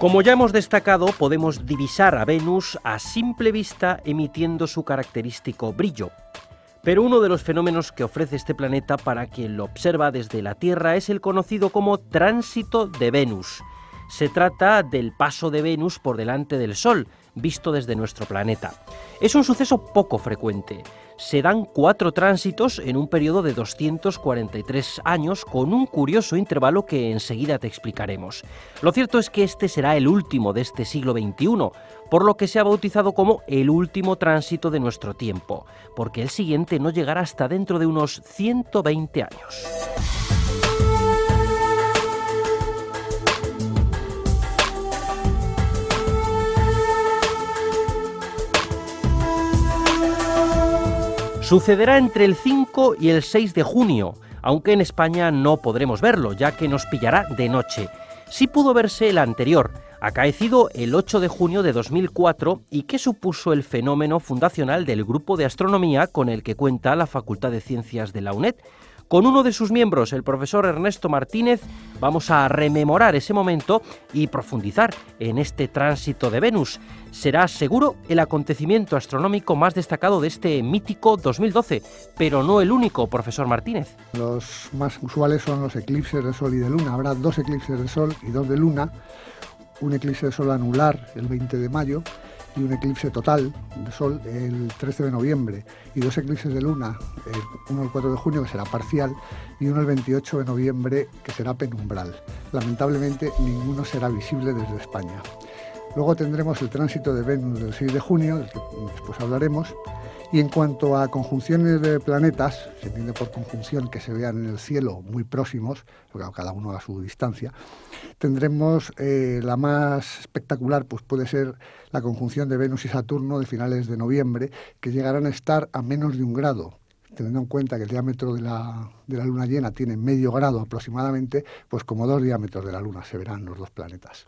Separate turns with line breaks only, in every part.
Como ya hemos destacado, podemos divisar a Venus a simple vista emitiendo su característico brillo. Pero uno de los fenómenos que ofrece este planeta para quien lo observa desde la Tierra es el conocido como tránsito de Venus. Se trata del paso de Venus por delante del Sol, visto desde nuestro planeta. Es un suceso poco frecuente. Se dan 4 tránsitos en un periodo de 243 años con un curioso intervalo que enseguida te explicaremos. Lo cierto es que este será el último de este siglo XXI, por lo que se ha bautizado como el último tránsito de nuestro tiempo, porque el siguiente no llegará hasta dentro de unos 120 años. Sucederá entre el 5 y el 6 de junio, aunque en España no podremos verlo, ya que nos pillará de noche. Sí pudo verse el anterior, acaecido el 8 de junio de 2004 y que supuso el fenómeno fundacional del grupo de astronomía con el que cuenta la Facultad de Ciencias de la UNED. Con uno de sus miembros, el profesor Ernesto Martínez, vamos a rememorar ese momento y profundizar en este tránsito de Venus. Será seguro el acontecimiento astronómico más destacado de este mítico 2012, pero no el único, profesor Martínez.
Los más usuales son los eclipses de Sol y de Luna. Habrá 2 eclipses de Sol y 2 de Luna, un eclipse de Sol anular el 20 de mayo y un eclipse total de Sol el 13 de noviembre, y 2 eclipses de Luna, uno el 4 de junio, que será parcial, y uno el 28 de noviembre, que será penumbral. Lamentablemente, ninguno será visible desde España. Luego tendremos el tránsito de Venus del 6 de junio, del que después hablaremos, y en cuanto a conjunciones de planetas, se entiende por conjunción que se vean en el cielo muy próximos, cada uno a su distancia, tendremos la más espectacular, pues puede ser la conjunción de Venus y Saturno de finales de noviembre, que llegarán a estar a menos de 1 grado. Teniendo en cuenta que el diámetro de la luna llena tiene medio grado aproximadamente, pues como 2 diámetros de la luna se verán los 2 planetas.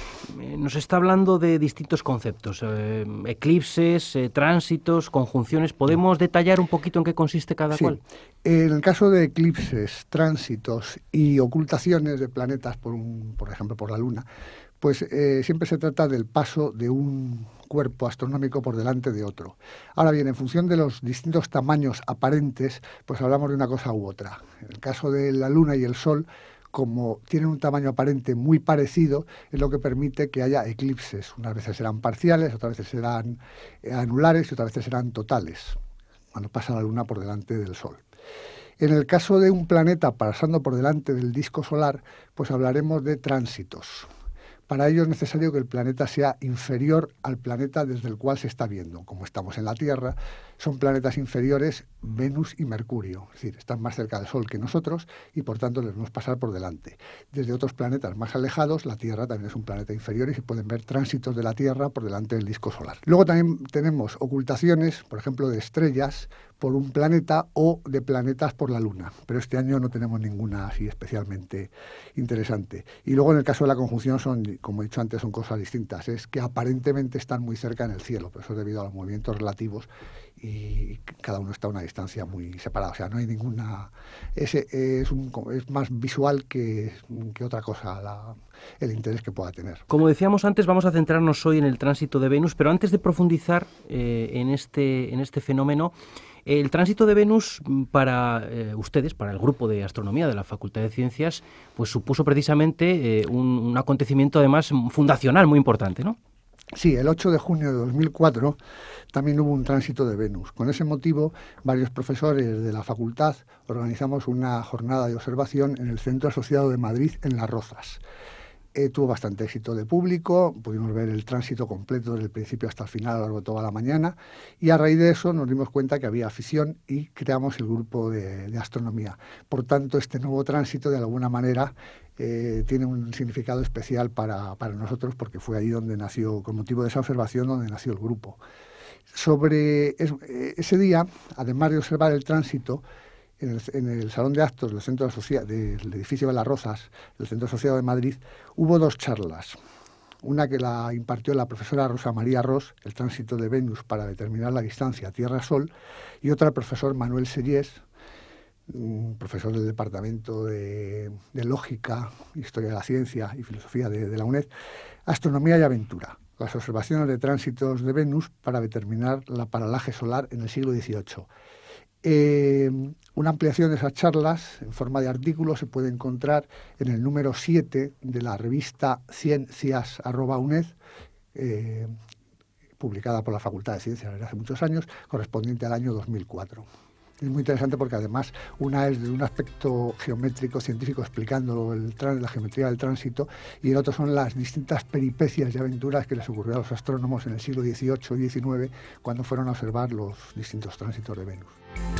Nos está hablando de distintos conceptos, eclipses, tránsitos, conjunciones. ¿Podemos detallar un poquito en qué consiste cada cual?
En el caso de eclipses, tránsitos y ocultaciones de planetas, por ejemplo por la luna, pues siempre se trata del paso de un cuerpo astronómico por delante de otro. Ahora bien, en función de los distintos tamaños aparentes, pues hablamos de una cosa u otra. En el caso de la Luna y el Sol, como tienen un tamaño aparente muy parecido, es lo que permite que haya eclipses. Unas veces serán parciales, otras veces serán anulares y otras veces serán totales, cuando pasa la Luna por delante del Sol. En el caso de un planeta pasando por delante del disco solar, pues hablaremos de tránsitos. Para ello es necesario que el planeta sea inferior al planeta desde el cual se está viendo. Como estamos en la Tierra, son planetas inferiores Venus y Mercurio, es decir, están más cerca del Sol que nosotros y por tanto les vamos a pasar por delante. Desde otros planetas más alejados, la Tierra también es un planeta inferior y se pueden ver tránsitos de la Tierra por delante del disco solar. Luego también tenemos ocultaciones, por ejemplo, de estrellas por un planeta o de planetas por la Luna, pero este año no tenemos ninguna así especialmente interesante. Y luego en el caso de la conjunción son, como he dicho antes, son cosas distintas, es que aparentemente están muy cerca en el cielo, pero eso es debido a los movimientos relativos y cada uno está a una distancia muy separada, o sea, no hay ninguna... es más visual que otra cosa el interés que pueda tener.
Como decíamos antes, vamos a centrarnos hoy en el tránsito de Venus, pero antes de profundizar en este fenómeno, el tránsito de Venus para ustedes, para el grupo de astronomía de la Facultad de Ciencias, pues supuso precisamente un acontecimiento además fundacional muy importante, ¿no?
Sí, el 8 de junio de 2004 también hubo un tránsito de Venus. Con ese motivo, varios profesores de la facultad organizamos una jornada de observación en el Centro Asociado de Madrid, en Las Rozas. Tuvo bastante éxito de público, pudimos ver el tránsito completo desde el principio hasta el final a lo largo de toda la mañana, y a raíz de eso nos dimos cuenta que había afición y creamos el grupo de astronomía. Por tanto, este nuevo tránsito de alguna manera tiene un significado especial para nosotros, porque fue ahí donde nació, con motivo de esa observación, donde nació el grupo. Sobre ese día, además de observar el tránsito, en el salón de actos del edificio de Las Rozas, del Centro Asociado de Madrid, hubo 2 charlas. Una que la impartió la profesora Rosa María Ros, el tránsito de Venus para determinar la distancia Tierra-Sol, y otra el profesor Manuel Sellés, profesor del Departamento de Lógica, Historia de la Ciencia y Filosofía de la UNED, Astronomía y aventura. Las observaciones de tránsitos de Venus para determinar la paralaje solar en el siglo XVIII. Una ampliación de esas charlas en forma de artículo se puede encontrar en el número 7 de la revista Ciencias@UNED, publicada por la Facultad de Ciencias desde hace muchos años, correspondiente al año 2004. Es muy interesante porque además una es de un aspecto geométrico científico explicando la geometría del tránsito, y el otro son las distintas peripecias y aventuras que les ocurrió a los astrónomos en el siglo XVIII y XIX cuando fueron a observar los distintos tránsitos de Venus.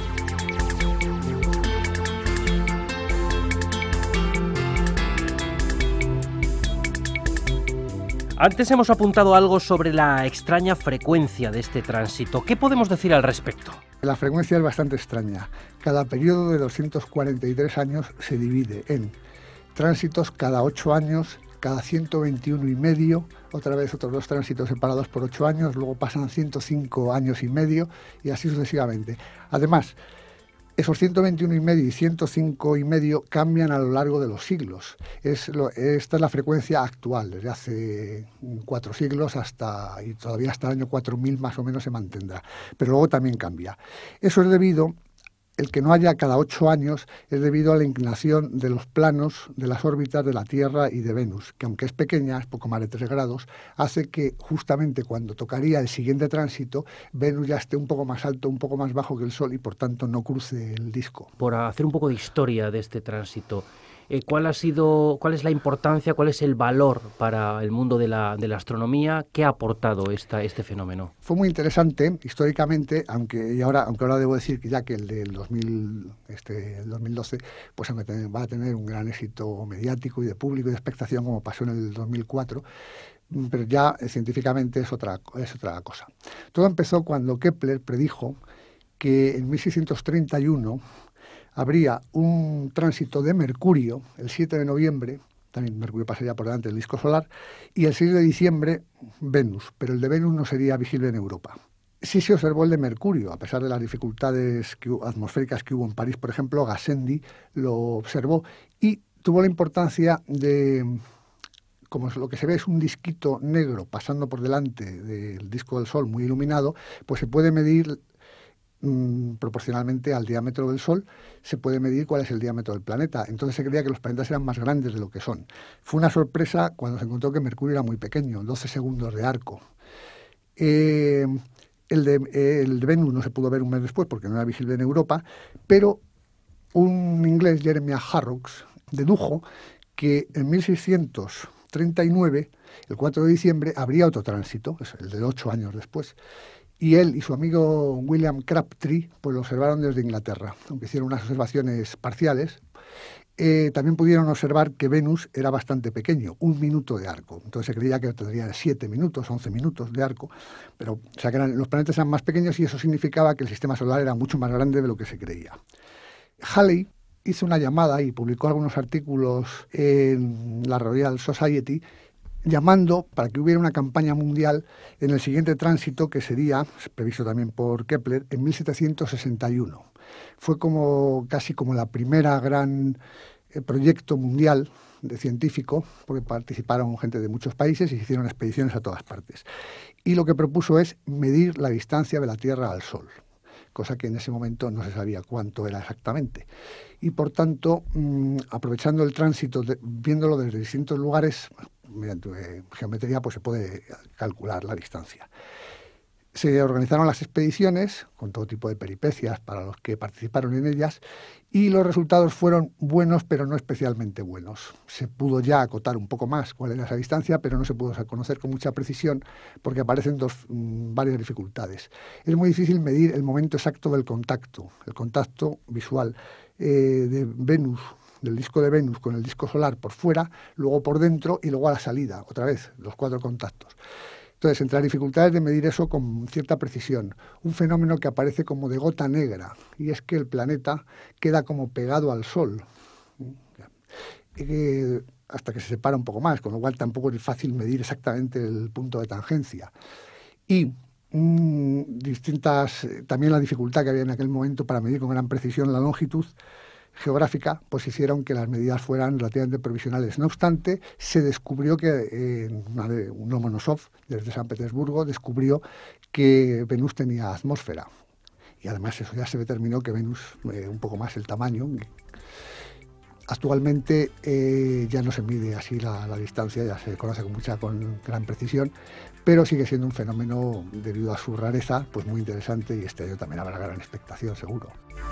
Antes hemos apuntado algo sobre la extraña frecuencia de este tránsito. ¿Qué podemos decir al respecto?
La frecuencia es bastante extraña. Cada periodo de 243 años se divide en tránsitos cada 8 años, cada 121 y medio, otra vez otros 2 tránsitos separados por 8 años, luego pasan 105 años y medio y así sucesivamente. Además, esos 121 y medio y 105 y medio cambian a lo largo de los siglos. Esta es la frecuencia actual, desde hace 4 siglos y todavía hasta el año 4000 más o menos se mantendrá, pero luego también cambia. Eso es debido, el que no haya cada 8 años, es debido a la inclinación de los planos de las órbitas de la Tierra y de Venus, que aunque es pequeña, es poco más de 3 grados, hace que justamente cuando tocaría el siguiente tránsito, Venus ya esté un poco más alto, un poco más bajo que el Sol y por tanto no cruce el disco.
Por hacer un poco de historia de este tránsito, ¿cuál es la importancia, cuál es el valor para el mundo de la astronomía? ¿Qué ha aportado este fenómeno?
Fue muy interesante históricamente, aunque ahora debo decir que ya que el del 2012, pues va a tener un gran éxito mediático y de público y de expectación como pasó en el 2004, pero ya científicamente es otra cosa. Todo empezó cuando Kepler predijo que en 1631 habría un tránsito de Mercurio el 7 de noviembre, también Mercurio pasaría por delante del disco solar, y el 6 de diciembre Venus, pero el de Venus no sería visible en Europa. Sí se observó el de Mercurio, a pesar de las dificultades atmosféricas que hubo en París, por ejemplo, Gassendi lo observó y tuvo la importancia de, como lo que se ve es un disquito negro pasando por delante del disco del Sol muy iluminado, pues se puede medir proporcionalmente al diámetro del Sol, se puede medir cuál es el diámetro del planeta. Entonces se creía que los planetas eran más grandes de lo que son. Fue una sorpresa cuando se encontró que Mercurio era muy pequeño, 12 segundos de arco. El de Venus no se pudo ver un mes después porque no era visible en Europa, pero un inglés, Jeremiah Horrocks, dedujo que en 1639, el 4 de diciembre, habría otro tránsito, es el de 8 años después, y él y su amigo William Crabtree pues lo observaron desde Inglaterra, aunque hicieron unas observaciones parciales. También pudieron observar que Venus era bastante pequeño, 1 minuto de arco. Entonces se creía que tendría 7 minutos, 11 minutos de arco, pero o sea que los planetas eran más pequeños y eso significaba que el sistema solar era mucho más grande de lo que se creía. Halley hizo una llamada y publicó algunos artículos en la Royal Society llamando para que hubiera una campaña mundial en el siguiente tránsito, que sería, previsto también por Kepler, en 1761. Fue casi como la primera gran proyecto mundial de científico, porque participaron gente de muchos países y se hicieron expediciones a todas partes. Y lo que propuso es medir la distancia de la Tierra al Sol, cosa que en ese momento no se sabía cuánto era exactamente. Y por tanto, aprovechando el tránsito, viéndolo desde distintos lugares, mediante geometría pues se puede calcular la distancia. Se organizaron las expediciones con todo tipo de peripecias para los que participaron en ellas y los resultados fueron buenos, pero no especialmente buenos. Se pudo ya acotar un poco más cuál era esa distancia, pero no se pudo conocer con mucha precisión porque aparecen varias dificultades. Es muy difícil medir el momento exacto del contacto, el contacto visual de Venus, del disco de Venus con el disco solar por fuera, luego por dentro y luego a la salida, otra vez, los 4 contactos. Entonces, entre las dificultades de medir eso con cierta precisión, un fenómeno que aparece como de gota negra, y es que el planeta queda como pegado al Sol, hasta que se separa un poco más, con lo cual tampoco es fácil medir exactamente el punto de tangencia. Y también la dificultad que había en aquel momento para medir con gran precisión la longitud, geográfica, pues hicieron que las medidas fueran relativamente provisionales. No obstante, se descubrió que Lomonosov, desde San Petersburgo, descubrió que Venus tenía atmósfera. Y además eso ya se determinó que Venus, un poco más el tamaño. Actualmente ya no se mide así la distancia, ya se conoce con gran precisión, pero sigue siendo un fenómeno, debido a su rareza, pues muy interesante, y este año también habrá gran expectación, seguro.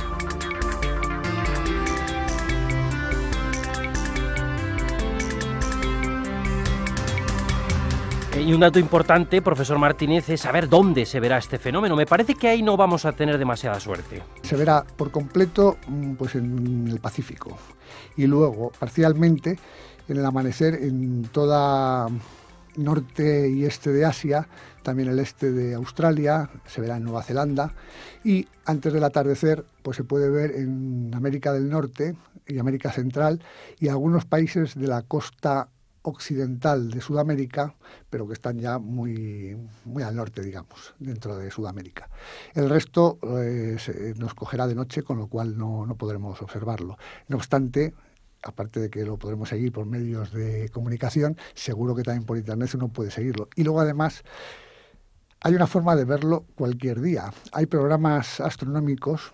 Y un dato importante, profesor Martínez, es saber dónde se verá este fenómeno. Me parece que ahí no vamos a tener demasiada suerte.
Se verá por completo pues en el Pacífico, y luego parcialmente en el amanecer en toda norte y este de Asia, también el este de Australia, se verá en Nueva Zelanda, y antes del atardecer pues se puede ver en América del Norte y América Central y algunos países de la costa occidental de Sudamérica, pero que están ya muy al norte, digamos, dentro de Sudamérica. El resto nos cogerá de noche, con lo cual no podremos observarlo. No obstante, aparte de que lo podremos seguir por medios de comunicación, seguro que también por internet uno puede seguirlo. Y luego, además, hay una forma de verlo cualquier día. Hay programas astronómicos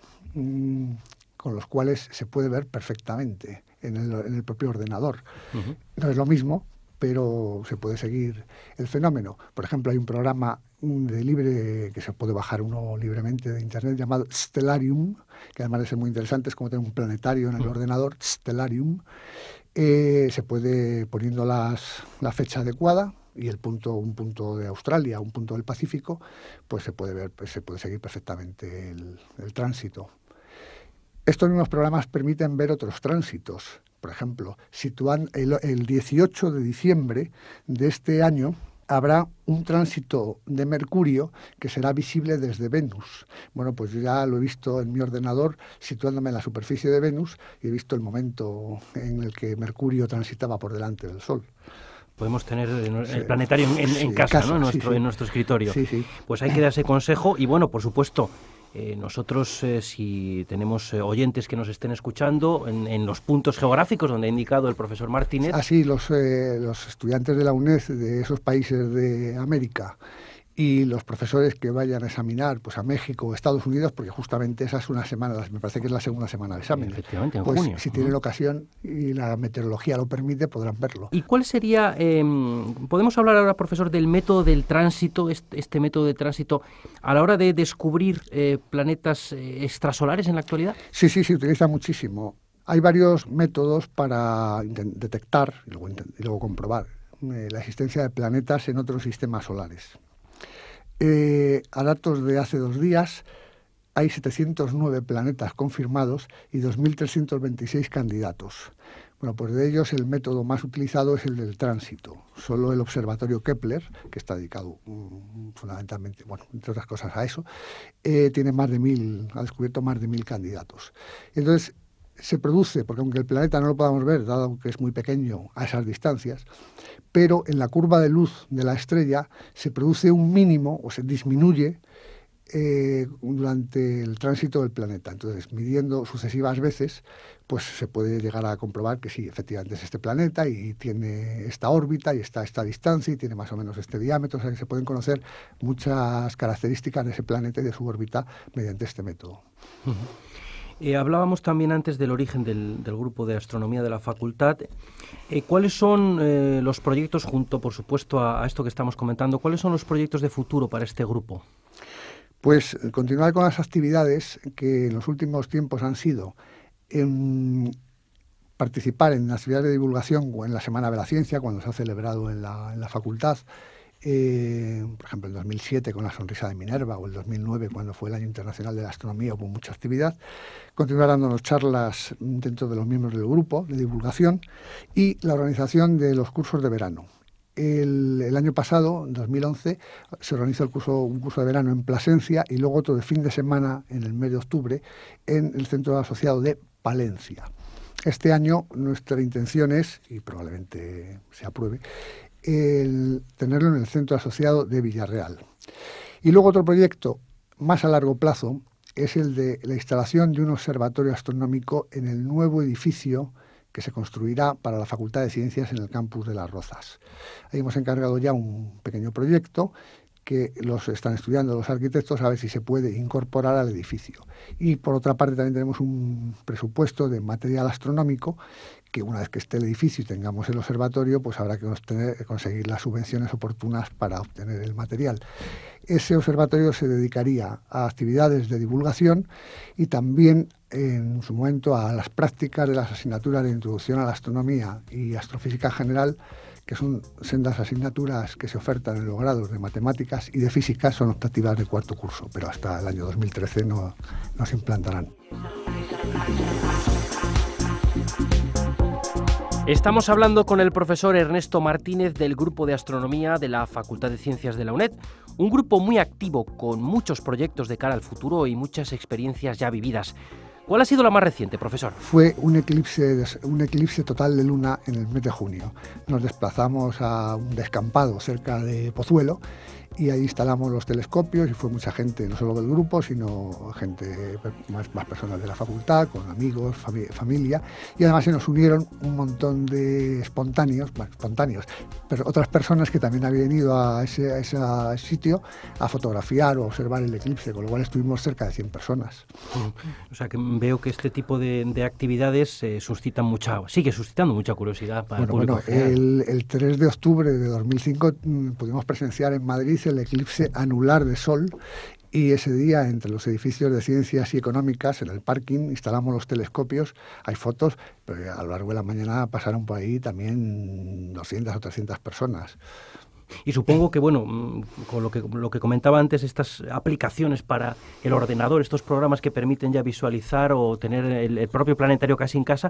con los cuales se puede ver perfectamente en el propio ordenador. Uh-huh. No es lo mismo, pero se puede seguir el fenómeno. Por ejemplo, hay un programa de libre que se puede bajar uno libremente de internet llamado Stellarium, que además de ser muy interesante, es como tener un planetario en el ordenador, Stellarium. Se puede, poniendo la fecha adecuada y un punto de Australia, un punto del Pacífico, pues se puede ver, pues se puede seguir perfectamente el tránsito. Estos mismos programas permiten ver otros tránsitos. Por ejemplo, sitúan el 18 de diciembre de este año, habrá un tránsito de Mercurio que será visible desde Venus. Bueno, pues yo ya lo he visto en mi ordenador, situándome en la superficie de Venus, y he visto el momento en el que Mercurio transitaba por delante del Sol.
Podemos tener el planetario en casa, ¿no? En nuestro escritorio.
Sí.
Pues hay que dar ese consejo y, bueno, por supuesto, nosotros, si tenemos oyentes que nos estén escuchando en los puntos geográficos donde ha indicado el profesor Martínez.
Así, los estudiantes de la UNED de esos países de América y los profesores que vayan a examinar pues a México o Estados Unidos, porque justamente esa es una semana, me parece que es la segunda semana de examen.
Efectivamente, en
pues,
junio.
Si tienen ocasión y la meteorología lo permite, podrán verlo.
¿Y cuál sería, podemos hablar ahora, profesor, del método del tránsito, este método de tránsito, a la hora de descubrir planetas extrasolares en la actualidad?
Sí, se utiliza muchísimo. Hay varios métodos para detectar y luego comprobar la existencia de planetas en otros sistemas solares. A datos de hace 2 días hay 709 planetas confirmados y 2.326 candidatos. Bueno, pues de ellos el método más utilizado es el del tránsito. Solo el observatorio Kepler, que está dedicado fundamentalmente, bueno, entre otras cosas a eso, ha descubierto más de 1.000 candidatos. Entonces, se produce, porque aunque el planeta no lo podamos ver, dado que es muy pequeño a esas distancias, pero en la curva de luz de la estrella se produce un mínimo, o se disminuye durante el tránsito del planeta. Entonces, midiendo sucesivas veces, pues se puede llegar a comprobar que sí, efectivamente es este planeta y tiene esta órbita y está a esta distancia y tiene más o menos este diámetro. O sea que se pueden conocer muchas características de ese planeta y de su órbita mediante este método.
Uh-huh. Hablábamos también antes del origen del grupo de astronomía de la facultad. ¿Cuáles son los proyectos, junto por supuesto a esto que estamos comentando, cuáles son los proyectos de futuro para este grupo?
Pues continuar con las actividades que en los últimos tiempos han sido participar en actividades de divulgación en la Semana de la Ciencia, cuando se ha celebrado en la facultad. Por ejemplo, en 2007 con la sonrisa de Minerva, o el 2009 cuando fue el Año Internacional de la Astronomía, hubo mucha actividad. Continuar dándonos charlas dentro de los miembros del grupo de divulgación y la organización de los cursos de verano. El año pasado, en 2011, se organizó un curso de verano en Plasencia y luego otro de fin de semana en el mes de octubre en el Centro Asociado de Palencia. Este año nuestra intención es, y probablemente se apruebe, el tenerlo en el Centro Asociado de Villarreal. Y luego otro proyecto más a largo plazo es el de la instalación de un observatorio astronómico en el nuevo edificio que se construirá para la Facultad de Ciencias en el campus de Las Rozas. Ahí hemos encargado ya un pequeño proyecto que los están estudiando los arquitectos a ver si se puede incorporar al edificio. Y por otra parte también tenemos un presupuesto de material astronómico que una vez que esté el edificio y tengamos el observatorio, pues habrá que conseguir las subvenciones oportunas para obtener el material. Ese observatorio se dedicaría a actividades de divulgación y también en su momento a las prácticas de las asignaturas de Introducción a la Astronomía y Astrofísica General, que son sendas asignaturas que se ofertan en los grados de Matemáticas y de Física, son optativas de cuarto curso, pero hasta el año 2013 no se implantarán.
Estamos hablando con el profesor Ernesto Martínez del Grupo de Astronomía de la Facultad de Ciencias de la UNED, un grupo muy activo con muchos proyectos de cara al futuro y muchas experiencias ya vividas. ¿Cuál ha sido la más reciente, profesor?
Fue un eclipse total de luna en el mes de junio. Nos desplazamos a un descampado cerca de Pozuelo y ahí instalamos los telescopios y fue mucha gente, no solo del grupo, sino gente, más personas de la facultad, con amigos, familia, y además se nos unieron un montón de espontáneos, pero otras personas que también habían ido a ese sitio a fotografiar o a observar el eclipse, con lo cual estuvimos cerca de 100 personas.
O sea que veo que este tipo de actividades sigue suscitando mucha curiosidad para el público.
El 3 de octubre de 2005 pudimos presenciar en Madrid el eclipse anular de Sol y ese día entre los edificios de Ciencias y Económicas, en el parking, instalamos los telescopios, hay fotos, pero a lo largo de la mañana pasaron por ahí también 200 o 300 personas.
Y supongo que, con lo que comentaba antes, estas aplicaciones para el ordenador, estos programas que permiten ya visualizar o tener el propio planetario casi en casa,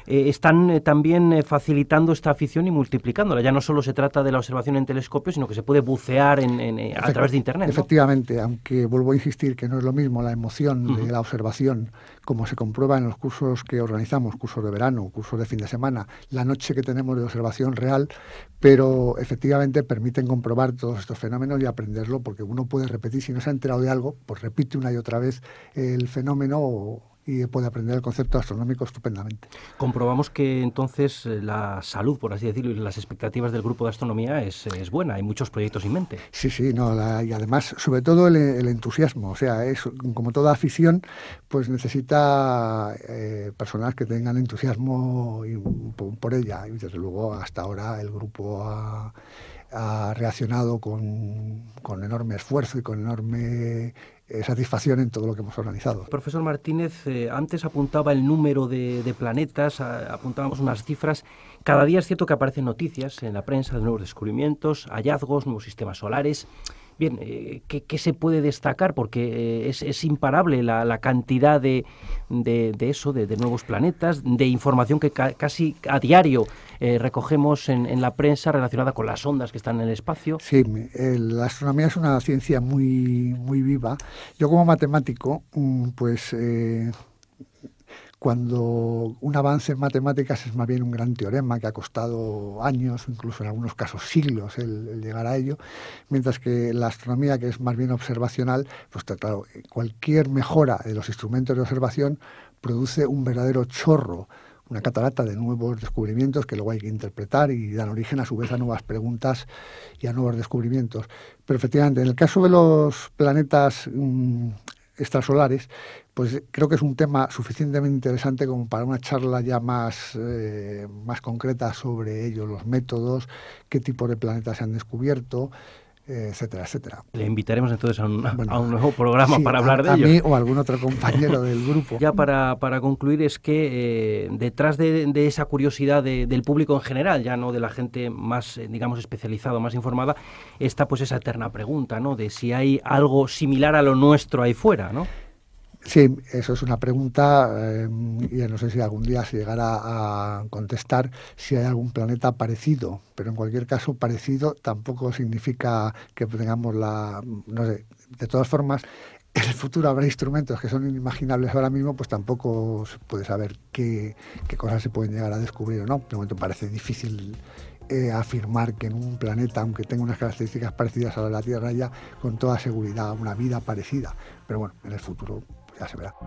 están también facilitando esta afición y multiplicándola. Ya no solo se trata de la observación en telescopio, sino que se puede bucear a través de Internet, ¿no?
Efectivamente, aunque vuelvo a insistir que no es lo mismo la emoción de la observación, como se comprueba en los cursos que organizamos, cursos de verano, cursos de fin de semana, la noche que tenemos de observación real, pero efectivamente permiten comprobar todos estos fenómenos y aprenderlo, porque uno puede repetir, si no se ha enterado de algo, pues repite una y otra vez el fenómeno y puede aprender el concepto astronómico estupendamente.
Comprobamos que entonces la salud, por así decirlo, y las expectativas del grupo de astronomía es buena, hay muchos proyectos en mente.
Sí, y además, sobre todo el entusiasmo, o sea, es como toda afición, pues necesita personas que tengan entusiasmo por ella, y desde luego hasta ahora el grupo ha reaccionado con enorme esfuerzo y con enorme satisfacción en todo lo que hemos organizado.
Profesor Martínez, antes apuntaba el número de planetas, apuntábamos unas cifras. Cada día es cierto que aparecen noticias en la prensa de nuevos descubrimientos, hallazgos, nuevos sistemas solares. Bien, ¿qué se puede destacar? Porque es imparable la cantidad de nuevos planetas, de información que casi a diario recogemos en la prensa relacionada con las ondas que están en el espacio.
Sí, la astronomía es una ciencia muy, muy viva. Yo como matemático, cuando un avance en matemáticas es más bien un gran teorema que ha costado años, incluso en algunos casos siglos, el llegar a ello, mientras que la astronomía, que es más bien observacional, pues claro, cualquier mejora de los instrumentos de observación produce un verdadero chorro, una catarata de nuevos descubrimientos que luego hay que interpretar y dan origen a su vez a nuevas preguntas y a nuevos descubrimientos. Pero efectivamente, en el caso de los planetas extrasolares, pues creo que es un tema suficientemente interesante como para una charla ya más concreta sobre ello, los métodos, qué tipo de planetas se han descubierto, etcétera, etcétera.
Le invitaremos entonces a un nuevo programa para hablar de ello.
A mí o a algún otro compañero del grupo.
Ya para concluir, es que detrás de esa curiosidad del público en general, ya no de la gente más, digamos, especializada, más informada, está pues esa eterna pregunta, ¿no?, de si hay algo similar a lo nuestro ahí fuera, ¿no?
Sí, eso es una pregunta y no sé si algún día se llegará a contestar si hay algún planeta parecido, pero en cualquier caso parecido tampoco significa que tengamos no sé, de todas formas en el futuro habrá instrumentos que son inimaginables ahora mismo, pues tampoco se puede saber qué cosas se pueden llegar a descubrir o no. De momento parece difícil afirmar que en un planeta, aunque tenga unas características parecidas a la de la Tierra, haya con toda seguridad una vida parecida, pero bueno, en el futuro ya se verá.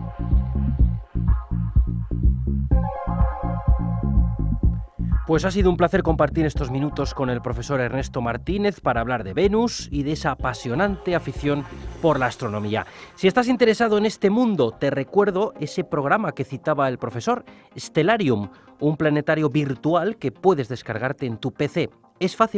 Pues ha sido un placer compartir estos minutos con el profesor Ernesto Martínez para hablar de Venus y de esa apasionante afición por la astronomía. Si estás interesado en este mundo, te recuerdo ese programa que citaba el profesor, Stellarium, un planetario virtual que puedes descargarte en tu PC. Es fácil